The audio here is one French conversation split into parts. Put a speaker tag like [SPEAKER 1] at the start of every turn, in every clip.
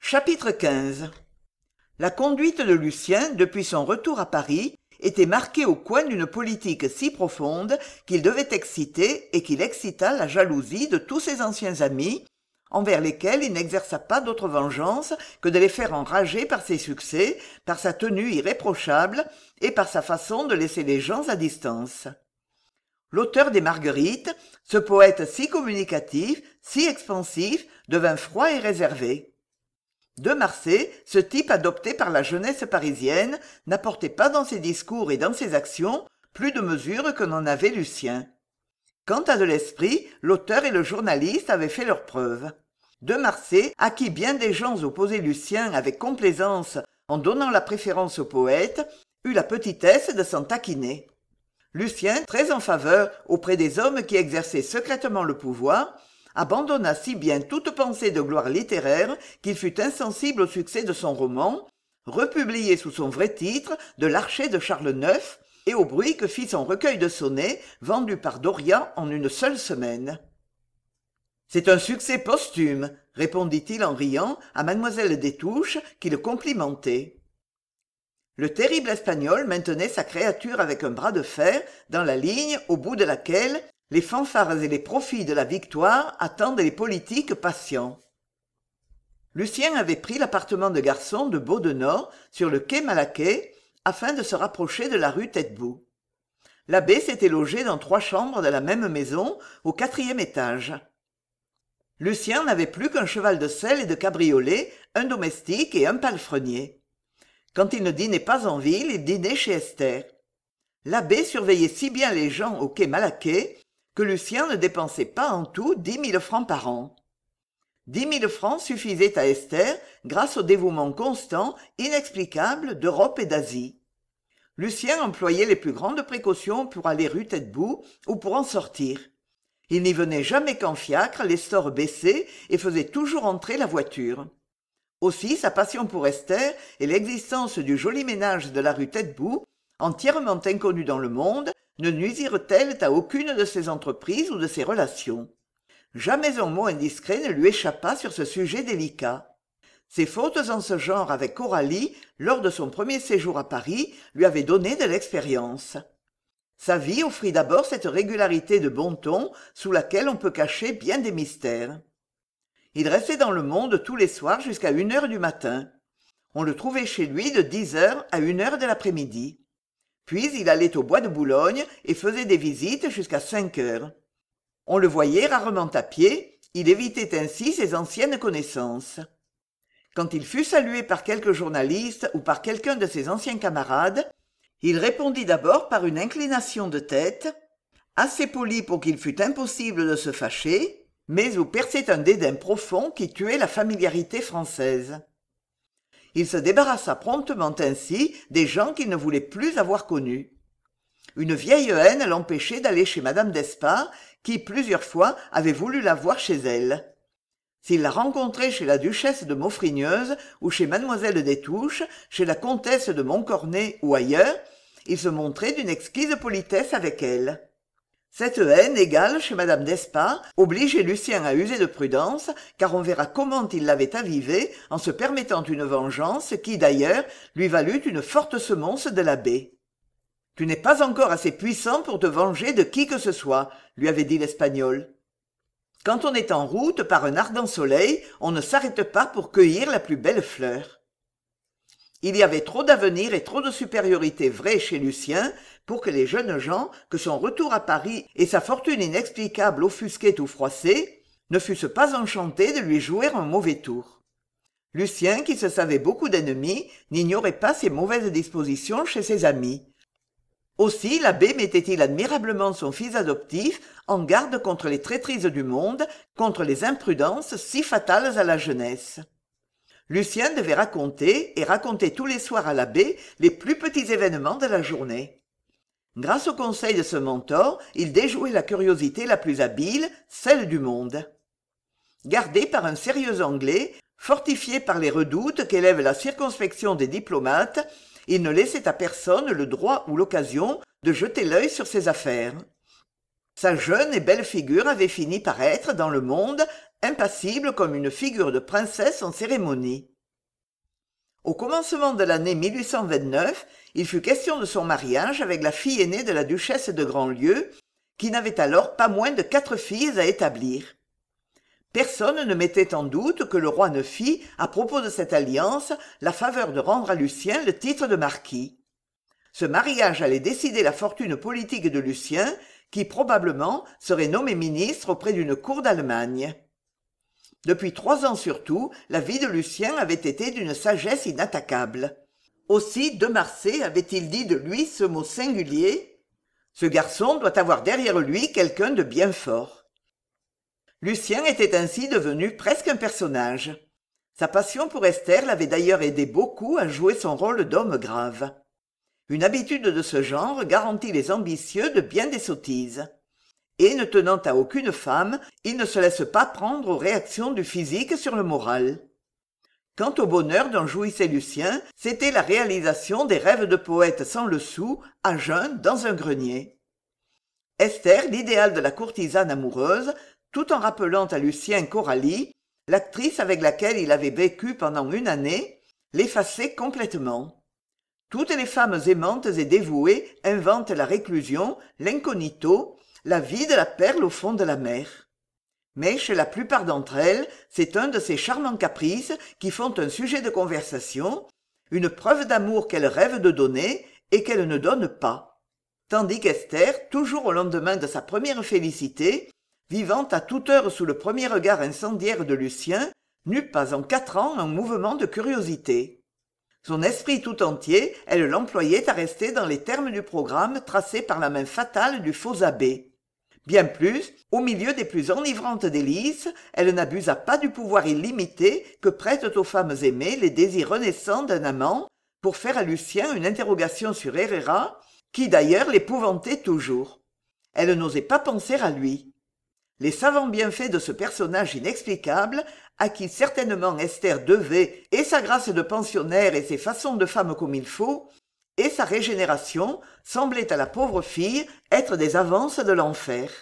[SPEAKER 1] Chapitre XV. La conduite de Lucien, depuis son retour à Paris, était marquée au coin d'une politique si profonde qu'il devait exciter et qu'il excita la jalousie de tous ses anciens amis, envers lesquels il n'exerça pas d'autre vengeance que de les faire enrager par ses succès, par sa tenue irréprochable et par sa façon de laisser les gens à distance. L'auteur des Marguerites, ce poète si communicatif, si expansif, devint froid et réservé. De Marsay, ce type adopté par la jeunesse parisienne, n'apportait pas dans ses discours et dans ses actions plus de mesure que n'en avait Lucien. Quant à de l'esprit, l'auteur et le journaliste avaient fait leurs preuves. De Marsay, à qui bien des gens opposaient Lucien avec complaisance en donnant la préférence au poète, eut la petitesse de s'en taquiner. Lucien, très en faveur auprès des hommes qui exerçaient secrètement le pouvoir, abandonna si bien toute pensée de gloire littéraire qu'il fut insensible au succès de son roman, republié sous son vrai titre de l'Archer de Charles IX, et au bruit que fit son recueil de sonnets vendu par Doria en une seule semaine. « C'est un succès posthume, » répondit-il en riant à mademoiselle des Touches qui le complimentait. Le terrible Espagnol maintenait sa créature avec un bras de fer dans la ligne au bout de laquelle les fanfares et les profits de la victoire attendent les politiques patients. Lucien avait pris l'appartement de garçon de Beaudenord sur le quai Malaquais afin de se rapprocher de la rue Taitbout. L'abbé s'était logé dans 3 chambres de la même maison au 4e étage. Lucien n'avait plus qu'un cheval de selle et de cabriolet, un domestique et un palefrenier. Quand il ne dînait pas en ville, il dînait chez Esther. L'abbé surveillait si bien les gens au quai Malaquais que Lucien ne dépensait pas en tout 10 000 francs par an. 10 000 francs suffisaient à Esther grâce au dévouement constant, inexplicable d'Europe et d'Asie. Lucien employait les plus grandes précautions pour aller rue Taitbout ou pour en sortir. Il n'y venait jamais qu'en fiacre, les stores baissés, et faisait toujours entrer la voiture. Aussi sa passion pour Esther et l'existence du joli ménage de la rue Taitbout, entièrement inconnu dans le monde, ne nuisirent-elles à aucune de ses entreprises ou de ses relations. Jamais un mot indiscret ne lui échappa sur ce sujet délicat. Ses fautes en ce genre avec Coralie, lors de son premier séjour à Paris, lui avaient donné de l'expérience. Sa vie offrit d'abord cette régularité de bon ton sous laquelle on peut cacher bien des mystères. Il restait dans le monde tous les soirs jusqu'à 1 heure du matin. On le trouvait chez lui de 10 heures à 1 heure de l'après-midi. Puis il allait au bois de Boulogne et faisait des visites jusqu'à 5 heures. On le voyait rarement à pied, il évitait ainsi ses anciennes connaissances. Quand il fut salué par quelque journaliste ou par quelqu'un de ses anciens camarades, il répondit d'abord par une inclination de tête, assez poli pour qu'il fût impossible de se fâcher, mais où perçait un dédain profond qui tuait la familiarité française. Il se débarrassa promptement ainsi des gens qu'il ne voulait plus avoir connus. Une vieille haine l'empêchait d'aller chez madame d'Espard, qui plusieurs fois avait voulu la voir chez elle. S'il la rencontrait chez la duchesse de Maufrigneuse ou chez mademoiselle des Touches, chez la comtesse de Montcornet ou ailleurs, il se montrait d'une exquise politesse avec elle. Cette haine égale chez madame d'Espard obligeait Lucien à user de prudence, car on verra comment il l'avait avivée en se permettant une vengeance qui, d'ailleurs, lui valut une forte semonce de l'abbé. « Tu n'es pas encore assez puissant pour te venger de qui que ce soit, » lui avait dit l'Espagnol. « Quand on est en route par un ardent soleil, on ne s'arrête pas pour cueillir la plus belle fleur. » Il y avait trop d'avenir et trop de supériorité vraie chez Lucien pour que les jeunes gens, que son retour à Paris et sa fortune inexplicable offusquaient ou froissaient, ne fussent pas enchantés de lui jouer un mauvais tour. Lucien, qui se savait beaucoup d'ennemis, n'ignorait pas ses mauvaises dispositions chez ses amis. Aussi l'abbé mettait-il admirablement son fils adoptif en garde contre les traîtrises du monde, contre les imprudences si fatales à la jeunesse. Lucien devait raconter, et raconter tous les soirs à l'abbé, les plus petits événements de la journée. Grâce au conseil de ce mentor, il déjouait la curiosité la plus habile, celle du monde. Gardé par un sérieux Anglais, fortifié par les redoutes qu'élève la circonspection des diplomates, il ne laissait à personne le droit ou l'occasion de jeter l'œil sur ses affaires. Sa jeune et belle figure avait fini par être, dans le monde, impassible comme une figure de princesse en cérémonie. Au commencement de l'année 1829, il fut question de son mariage avec la fille aînée de la duchesse de Grandlieu, qui n'avait alors pas moins de 4 filles à établir. Personne ne mettait en doute que le roi ne fît, à propos de cette alliance, la faveur de rendre à Lucien le titre de marquis. Ce mariage allait décider la fortune politique de Lucien, qui probablement serait nommé ministre auprès d'une cour d'Allemagne. Depuis 3 ans surtout, la vie de Lucien avait été d'une sagesse inattaquable. Aussi de Marsay avait-il dit de lui ce mot singulier : « Ce garçon doit avoir derrière lui quelqu'un de bien fort. » Lucien était ainsi devenu presque un personnage. Sa passion pour Esther l'avait d'ailleurs aidé beaucoup à jouer son rôle d'homme grave. Une habitude de ce genre garantit les ambitieux de bien des sottises. Et ne tenant à aucune femme, il ne se laisse pas prendre aux réactions du physique sur le moral. Quant au bonheur dont jouissait Lucien, c'était la réalisation des rêves de poète sans le sou, à jeun, dans un grenier. Esther, l'idéal de la courtisane amoureuse, tout en rappelant à Lucien Coralie, l'actrice avec laquelle il avait vécu pendant 1 année, l'effaçait complètement. Toutes les femmes aimantes et dévouées inventent la réclusion, l'incognito, la vie de la perle au fond de la mer. Mais chez la plupart d'entre elles, c'est un de ces charmants caprices qui font un sujet de conversation, une preuve d'amour qu'elles rêvent de donner et qu'elles ne donnent pas. Tandis qu'Esther, toujours au lendemain de sa première félicité, vivant à toute heure sous le premier regard incendiaire de Lucien, n'eut pas en 4 ans un mouvement de curiosité. Son esprit tout entier, elle l'employait à rester dans les termes du programme tracé par la main fatale du faux abbé. Bien plus, au milieu des plus enivrantes délices, elle n'abusa pas du pouvoir illimité que prêtent aux femmes aimées les désirs renaissants d'un amant pour faire à Lucien une interrogation sur Herrera, qui d'ailleurs l'épouvantait toujours. Elle n'osait pas penser à lui. Les savants bienfaits de ce personnage inexplicable, à qui certainement Esther devait et sa grâce de pensionnaire et ses façons de femme comme il faut, et sa régénération, semblaient à la pauvre fille être des avances de l'enfer.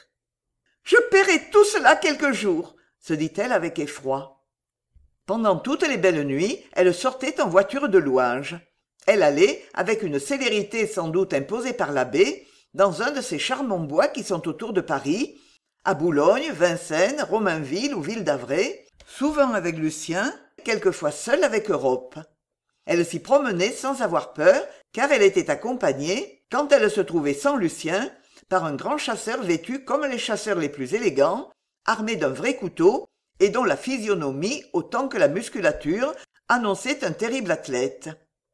[SPEAKER 1] « Je paierai tout cela quelques jours !» se dit-elle avec effroi. Pendant toutes les belles nuits, elle sortait en voiture de louage. Elle allait, avec une célérité sans doute imposée par l'abbé, dans un de ces charmants bois qui sont autour de Paris, à Boulogne, Vincennes, Romainville ou Ville-d'Avray, souvent avec Lucien, quelquefois seule avec Europe. Elle s'y promenait sans avoir peur, car elle était accompagnée, quand elle se trouvait sans Lucien, par un grand chasseur vêtu comme les chasseurs les plus élégants, armé d'un vrai couteau, et dont la physionomie, autant que la musculature, annonçait un terrible athlète.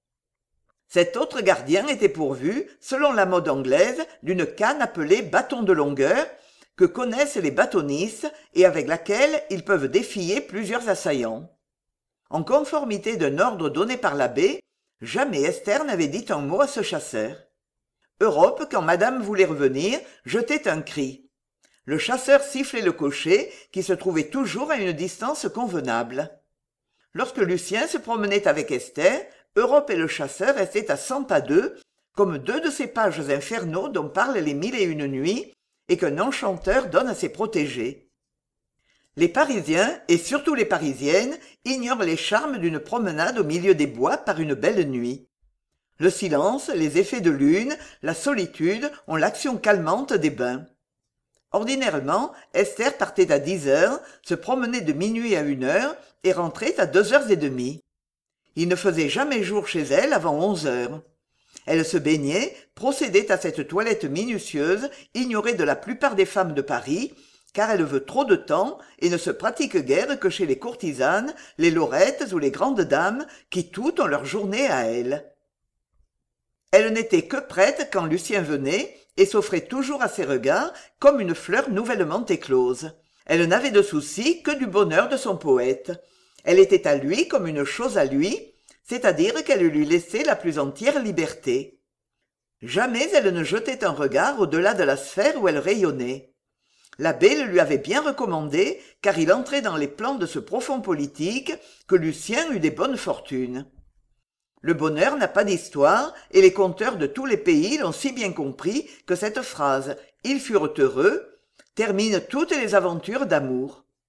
[SPEAKER 1] Cet autre gardien était pourvu, selon la mode anglaise, d'une canne appelée bâton de longueur, que connaissent les bâtonnistes et avec laquelle ils peuvent défier plusieurs assaillants. En conformité d'un ordre donné par l'abbé, jamais Esther n'avait dit un mot à ce chasseur. Europe, quand madame voulait revenir, jetait un cri. Le chasseur sifflait le cocher, qui se trouvait toujours à une distance convenable. Lorsque Lucien se promenait avec Esther, Europe et le chasseur restaient à 100 pas d'eux, comme 2 de ces pages infernaux dont parlent les 1001 nuits, et qu'un enchanteur donne à ses protégés. Les Parisiens, et surtout les Parisiennes, ignorent les charmes d'une promenade au milieu des bois par une belle nuit. Le silence, les effets de lune, la solitude ont l'action calmante des bains. Ordinairement, Esther partait à 10 heures, se promenait de minuit à 1 heure et rentrait à 2h30. Il ne faisait jamais jour chez elle avant 11 heures. Elle se baignait, procédait à cette toilette minutieuse, ignorée de la plupart des femmes de Paris, car elle veut trop de temps et ne se pratique guère que chez les courtisanes, les lorettes ou les grandes dames, qui toutes ont leur journée à elles. Elle n'était que prête quand Lucien venait, et s'offrait toujours à ses regards comme une fleur nouvellement éclose. Elle n'avait de souci que du bonheur de son poète. Elle était à lui comme une chose à lui, c'est-à-dire qu'elle lui laissait la plus entière liberté. Jamais elle ne jetait un regard au-delà de la sphère où elle rayonnait. L'abbé le lui avait bien recommandé, car il entrait dans les plans de ce profond politique que Lucien eut des bonnes fortunes. Le bonheur n'a pas d'histoire, et les conteurs de tous les pays l'ont si bien compris que cette phrase « Ils furent heureux » termine toutes les aventures d'amour.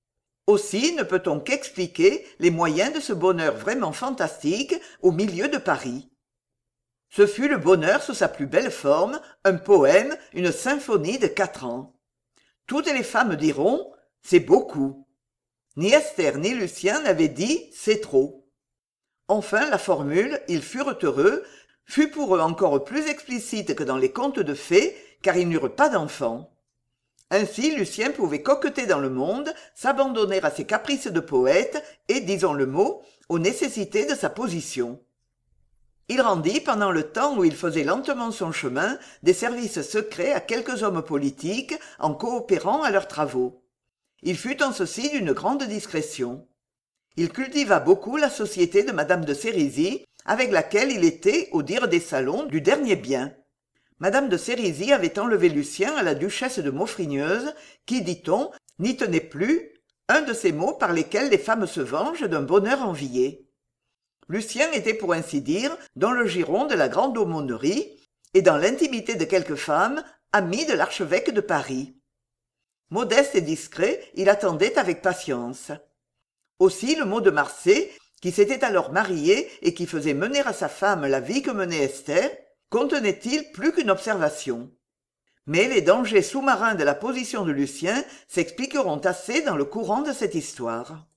[SPEAKER 1] Aussi ne peut-on qu'expliquer les moyens de ce bonheur vraiment fantastique au milieu de Paris. Ce fut le bonheur sous sa plus belle forme, un poème, une symphonie de 4 ans. Toutes les femmes diront « c'est beaucoup ». Ni Esther ni Lucien n'avaient dit « c'est trop ». Enfin la formule « ils furent heureux » fut pour eux encore plus explicite que dans les contes de fées, car ils n'eurent pas d'enfants. Ainsi Lucien pouvait coqueter dans le monde, s'abandonner à ses caprices de poète et, disons le mot, aux nécessités de sa position. Il rendit, pendant le temps où il faisait lentement son chemin, des services secrets à quelques hommes politiques en coopérant à leurs travaux. Il fut en ceci d'une grande discrétion. Il cultiva beaucoup la société de madame de Sérisy, avec laquelle il était, au dire des salons, du dernier bien. Madame de Sérisy avait enlevé Lucien à la duchesse de Maufrigneuse, qui, dit-on, n'y tenait plus, un de ces mots par lesquels les femmes se vengent d'un bonheur envié. Lucien était pour ainsi dire dans le giron de la grande aumônerie, et dans l'intimité de quelques femmes, ami de l'archevêque de Paris. Modeste et discret, il attendait avec patience. Aussi le mot de Marsay, qui s'était alors marié et qui faisait mener à sa femme la vie que menait Esther, contenait-il plus qu'une observation. Mais les dangers sous-marins de la position de Lucien s'expliqueront assez dans le courant de cette histoire.